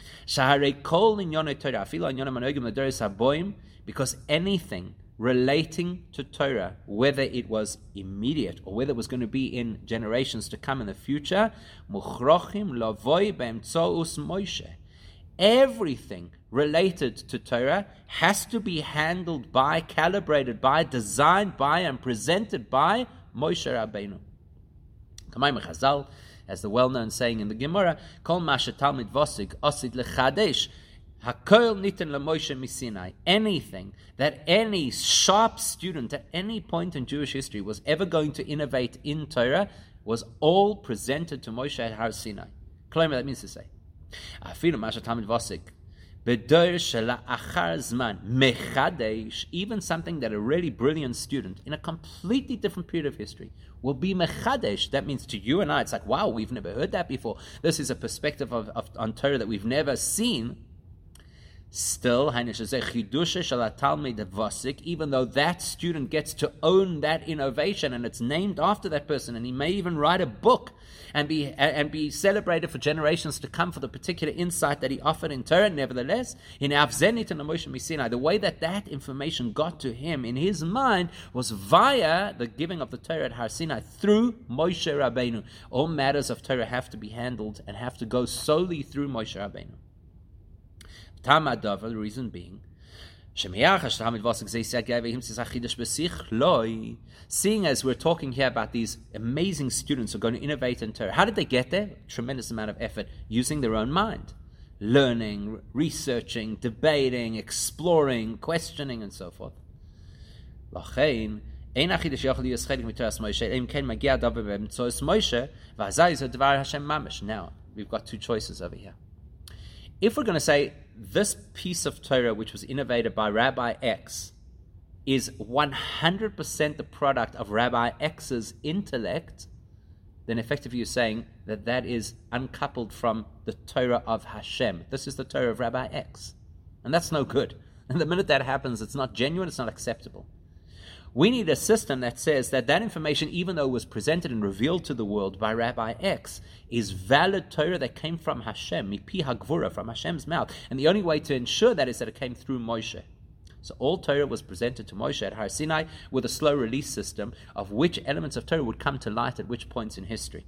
Because anything relating to Torah, whether it was immediate or whether it was going to be in generations to come in the future, everything related to Torah has to be handled by, calibrated by, designed by, and presented by Moshe Rabbeinu. As the well-known saying in the Gemara, Kol Masha Talmid Vosig Osid Lechadesh Hakol Niten LaMoshe Misinai. Anything that any sharp student at any point in Jewish history was ever going to innovate in Torah was all presented to Moshe at Har Sinai. Kloimer, that means to say, Afilu Masha Talmid Vosig B'dor Shela Achar Zman Mechadesh, even something that a really brilliant student in a completely different period of history will be mechadesh. That means to you and I, it's like, wow, we've never heard that before. This is a perspective on Torah that we've never seen. Still, even though that student gets to own that innovation and it's named after that person, and he may even write a book and be celebrated for generations to come for the particular insight that he offered in Torah, nevertheless, in Avzenit and Moshe Misinai, the way that information got to him in his mind was via the giving of the Torah at Har Sinai through Moshe Rabbeinu. All matters of Torah have to be handled and have to go solely through Moshe Rabbeinu. The reason being, seeing as we're talking here about these amazing students who are going to innovate in Torah, how did they get there? Tremendous amount of effort, using their own mind, learning, researching, debating, exploring, questioning, and so forth. We've got two choices over here. If we're going to say this piece of Torah, which was innovated by Rabbi X, is 100% the product of Rabbi X's intellect, then effectively you're saying that is uncoupled from the Torah of Hashem. This is the Torah of Rabbi X. And that's no good. And the minute that happens, it's not genuine, it's not acceptable. We need a system that says that information, even though it was presented and revealed to the world by Rabbi X, is valid Torah that came from Hashem, mipi hagvura, from Hashem's mouth. And the only way to ensure that is that it came through Moshe. So all Torah was presented to Moshe at Har Sinai with a slow release system of which elements of Torah would come to light at which points in history.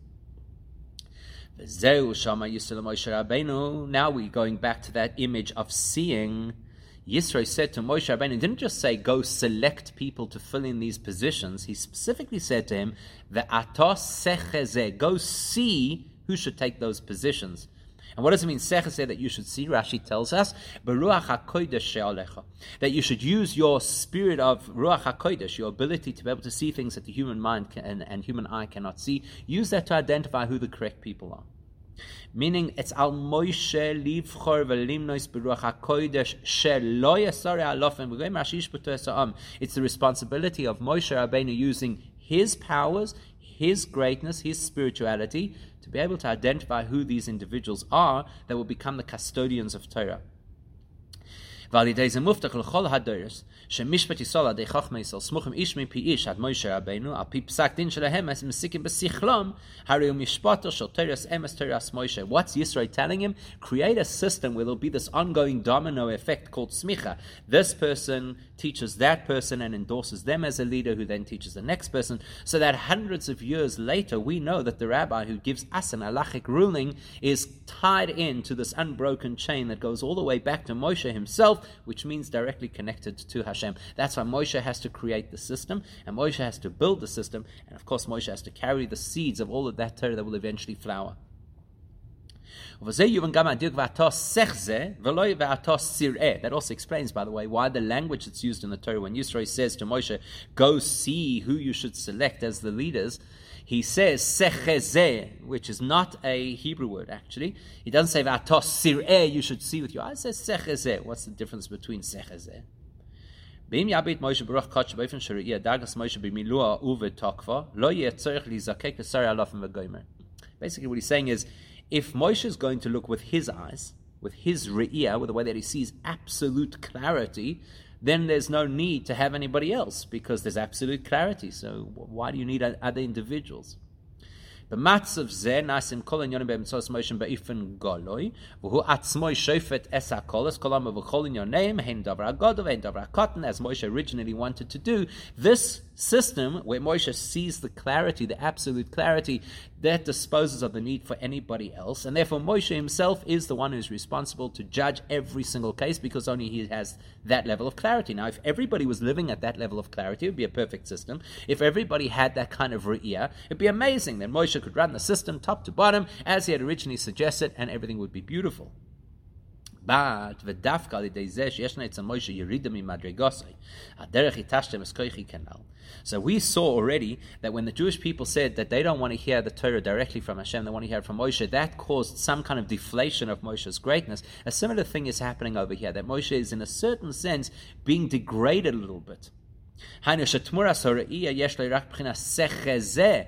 Now we're going back to that image of seeing. Yisro said to Moshe Rabbeinu, he didn't just say, go select people to fill in these positions. He specifically said to him, go see who should take those positions. And what does it mean, sechezeh, that you should see? Rashi tells us, that you should use your spirit of Ruach HaKodesh, your ability to be able to see things that the human mind and human eye cannot see. Use that to identify who the correct people are. Meaning, it's al Moshe livchor velimnois beruach hakodesh shelo yasarei alofim. It's the responsibility of Moshe Rabbeinu using his powers, his greatness, his spirituality, to be able to identify who these individuals are that will become the custodians of Torah. Shemishpat Yisrael adei chachmei Yisrael smuchim ish mipi ish ad Moshe Rabbeinu al pi psak din shelahem as mesikim b'sichlom harei mishpato shel teras emes teras Moshe. What's Yisrael telling him? Create a system where there'll be this ongoing domino effect called smicha. This person teaches that person and endorses them as a leader, who then teaches the next person, so that hundreds of years later we know that the rabbi who gives us an halachic ruling is tied into this unbroken chain that goes all the way back to Moshe himself, which means directly connected to Hashem. That's why Moshe has to create the system, and Moshe has to build the system, and of course Moshe has to carry the seeds of all of that Torah that will eventually flower. That also explains, by the way, why the language that's used in the Torah when Yisro says to Moshe, go see who you should select as the leaders, he says sechezeh, which is not a Hebrew word actually. He doesn't say v'atos sir'eh, you should see with your eyes. It says sechezeh. What's the difference between sechezeh? Basically what he's saying is, if Moshe is going to look with his eyes, with his re'iyah, with the way that he sees absolute clarity, then there's no need to have anybody else, because there's absolute clarity. So why do you need other individuals? במצב זה נעשים כל העניינים באמצעות מוישה באופן גלוי, והוא עצמו שופט את הכל, אז כל המבכל עניינים, הן דבר הגדול והן דבר הקטן, as Moshe originally wanted to do. This system, where Moshe sees the clarity, the absolute clarity, that disposes of the need for anybody else, and therefore Moshe himself is the one who's responsible to judge every single case, because only he has that level of clarity. Now, if everybody was living at that level of clarity, it would be a perfect system. If everybody had that kind of re'iyah, it'd be amazing. Then Moshe could run the system top to bottom as he had originally suggested, and everything would be beautiful. But so we saw already that when the Jewish people said that they don't want to hear the Torah directly from Hashem, they want to hear it from Moshe, that caused some kind of deflation of Moshe's greatness. A similar thing is happening over here, that Moshe is in a certain sense being degraded a little bit.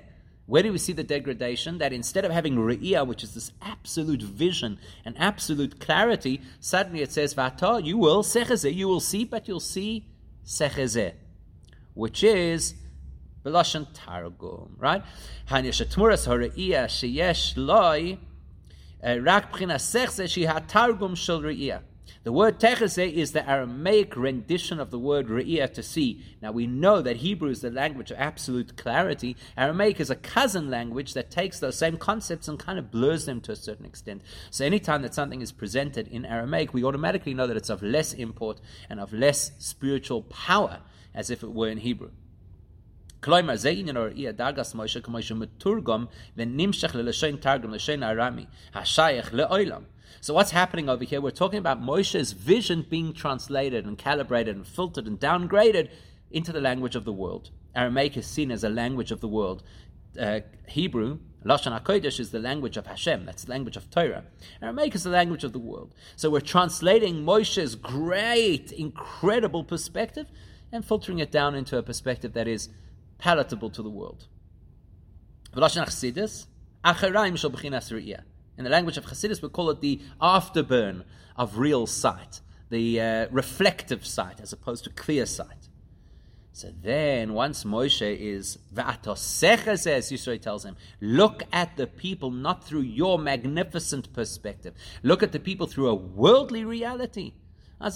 Where do we see the degradation? That instead of having re'iyah, which is this absolute vision and absolute clarity, suddenly it says, V'ata, you will see, but you'll see sechezeh, which is B'lashon Targum, right? Hanishatmuras hare'iyah sheyesh loi rak b'chinas sechzeh sheha Targum shel re'iyah. The word techezeh is the Aramaic rendition of the word re'iyah, to see. Now we know that Hebrew is the language of absolute clarity. Aramaic is a cousin language that takes those same concepts and kind of blurs them to a certain extent. So anytime that something is presented in Aramaic, we automatically know that it's of less import and of less spiritual power, as if it were in Hebrew. Kloimar ze'inyan re'iyah dargas Moshe k'moshe meturgam v'nimshach le'lashon targum l'shon arami hashayach le'olam. So what's happening over here? We're talking about Moshe's vision being translated and calibrated and filtered and downgraded into the language of the world. Aramaic is seen as a language of the world. Hebrew, Lashon HaKodesh, is the language of Hashem. That's the language of Torah. Aramaic is the language of the world. So we're translating Moshe's great, incredible perspective and filtering it down into a perspective that is palatable to the world. Lashon Chassidus, Acharaim shel b'chinas re'iyah. In the language of Chassidus, we call it the afterburn of real sight, the reflective sight, as opposed to clear sight. So then, once Moshe is va'atosechezeh, as Yisro tells him, look at the people not through your magnificent perspective. Look at the people through a worldly reality. Then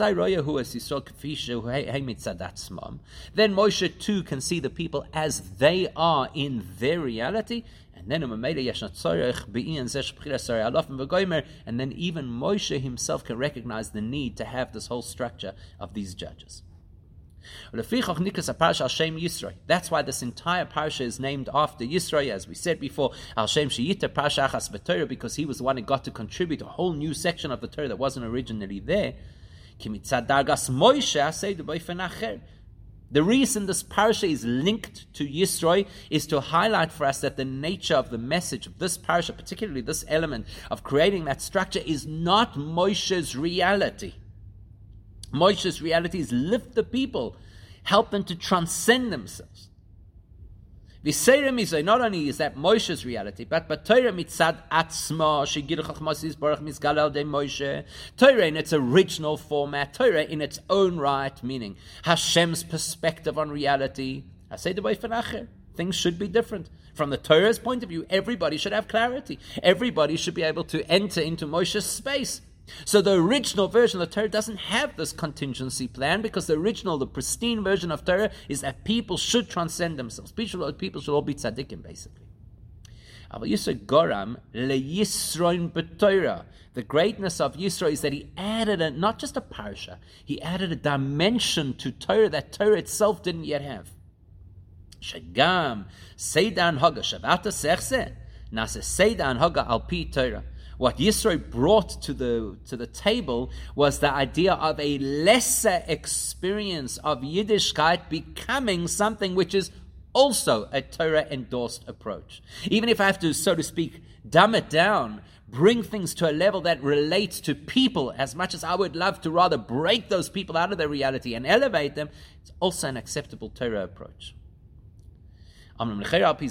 Moshe too can see the people as they are in their reality. And then even Moshe himself can recognize the need to have this whole structure of these judges. That's why this entire parsha is named after Yisro, as we said before, Al Shem Sheyita Parsha Achas B'Torah, because he was the one who got to contribute a whole new section of the Torah that wasn't originally there. The reason this parasha is linked to Yisro is to highlight for us that the nature of the message of this parasha, particularly this element of creating that structure, is not Moshe's reality. Moshe's reality is lift the people, help them to transcend themselves. Not only is that Moshe's reality, but Torah mitzad atzma shegilu chachmas yisbarach mizgalel de Moshe. Torah in its original format, Torah in its own right, meaning Hashem's perspective on reality. Things should be different. From the Torah's point of view, everybody should have clarity. Everybody should be able to enter into Moshe's space. So the original version of the Torah doesn't have this contingency plan, because the original, the pristine version of Torah is that people should transcend themselves. People should all be tzaddikim, basically. The greatness of Yisro is that he added not just a parsha, he added a dimension to Torah that Torah itself didn't yet have. Shagam Seidan Haga Shavata Sechse Nase Seidan Haga Alpi Torah. What Yisro brought to the table was the idea of a lesser experience of Yiddishkeit becoming something which is also a Torah-endorsed approach. Even if I have to, so to speak, dumb it down, bring things to a level that relates to people, as much as I would love to rather break those people out of their reality and elevate them, it's also an acceptable Torah approach. The only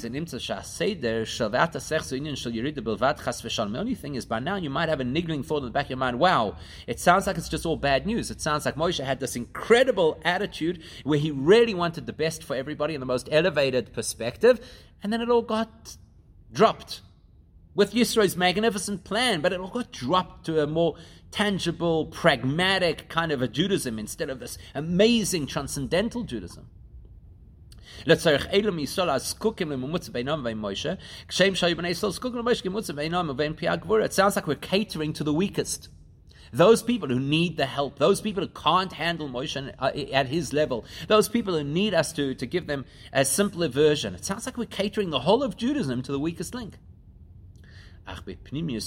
thing is, by now you might have a niggling thought in the back of your mind, wow, it sounds like it's just all bad news. It sounds like Moshe had this incredible attitude where he really wanted the best for everybody in the most elevated perspective, and then it all got dropped with Yisro's magnificent plan, but it all got dropped to a more tangible, pragmatic kind of a Judaism instead of this amazing transcendental Judaism. It sounds like we're catering to the weakest. Those people who need the help, those people who can't handle Moshe at his level, those people who need us to give them a simpler version. It sounds like we're catering the whole of Judaism to the weakest link. But the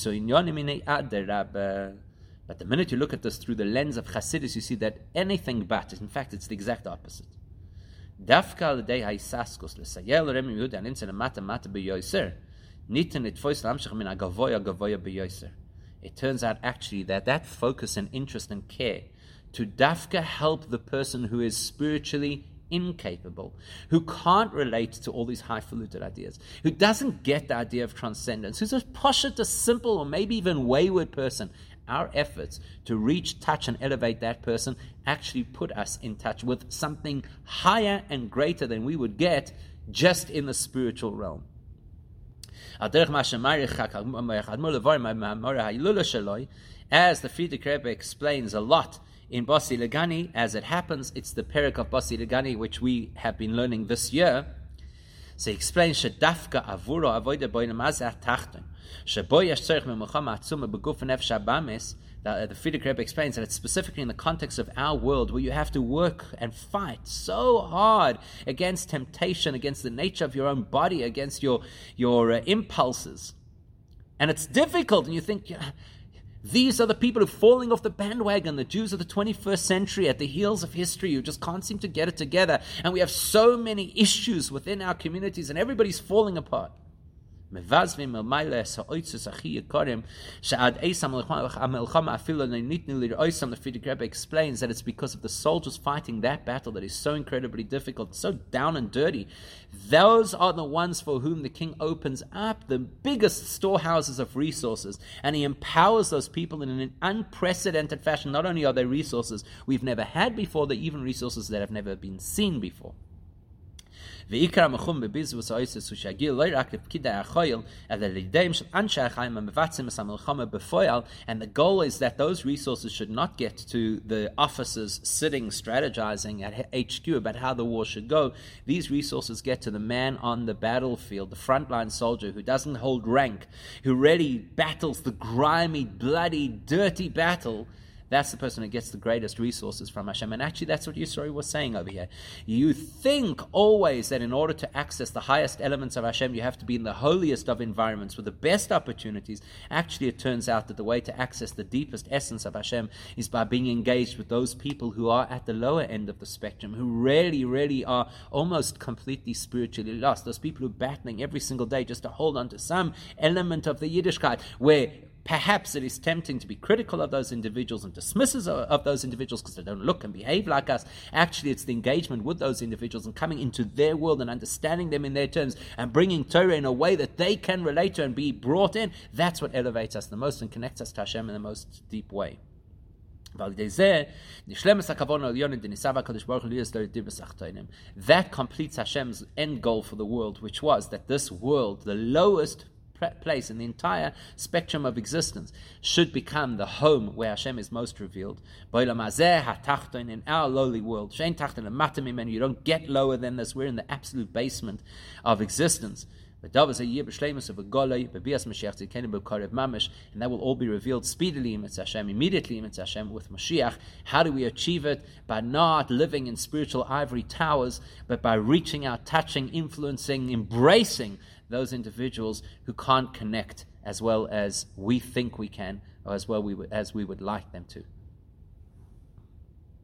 minute you look at this through the lens of Chassidus, you see that anything but, in fact, it's the exact opposite. It turns out actually that focus and interest and care to dafka help the person who is spiritually incapable, who can't relate to all these highfalutin ideas, who doesn't get the idea of transcendence, who's a poshet, a simple or maybe even wayward person, our efforts to reach, touch, and elevate that person actually put us in touch with something higher and greater than we would get just in the spiritual realm. As the Frierdiker Rebbe explains a lot in Basi Legani, as it happens, it's the Perek of Basi Legani which we have been learning this year. So he explains Shedafka Avuro Avoida Boinam Azach Tachton. Sheboyesh Tzarich Memulchama Atzuma Beguf Nefesh Habamis. The Frierdiker Rebbe explains that it's specifically in the context of our world where you have to work and fight so hard against temptation, against the nature of your own body, against your impulses. And it's difficult, and you think, these are the people who are falling off the bandwagon, the Jews of the 21st century at the heels of history who just can't seem to get it together. And we have so many issues within our communities and everybody's falling apart. The Frierdiker Rebbe explains that it's because of the soldiers fighting that battle that is so incredibly difficult, so down and dirty. Those are the ones for whom the king opens up the biggest storehouses of resources, and he empowers those people in an unprecedented fashion. Not only are they resources we've never had before, they're even resources that have never been seen before. And the goal is that those resources should not get to the officers sitting strategizing at HQ about how the war should go. These resources get to the man on the battlefield, the frontline soldier who doesn't hold rank, who really battles the grimy, bloody, dirty battle. That's the person who gets the greatest resources from Hashem. And actually, that's what Yisroel was saying over here. You think always that in order to access the highest elements of Hashem, you have to be in the holiest of environments with the best opportunities. Actually, it turns out that the way to access the deepest essence of Hashem is by being engaged with those people who are at the lower end of the spectrum, who really are almost completely spiritually lost. Those people who are battling every single day just to hold on to some element of the Yiddishkeit, where perhaps it is tempting to be critical of those individuals and dismissive of those individuals because they don't look and behave like us. Actually, it's the engagement with those individuals and coming into their world and understanding them in their terms and bringing Torah in a way that they can relate to and be brought in. That's what elevates us the most and connects us to Hashem in the most deep way. That completes Hashem's end goal for the world, which was that this world, the lowest place in the entire spectrum of existence, should become the home where Hashem is most revealed. In our lowly world, you don't get lower than this. We're in the absolute basement of existence. And that will all be revealed speedily, immediately with Mashiach. How do we achieve it? By not living in spiritual ivory towers, but by reaching out, touching, influencing, embracing those individuals who can't connect as well as we think we can, or as well as we would like them to.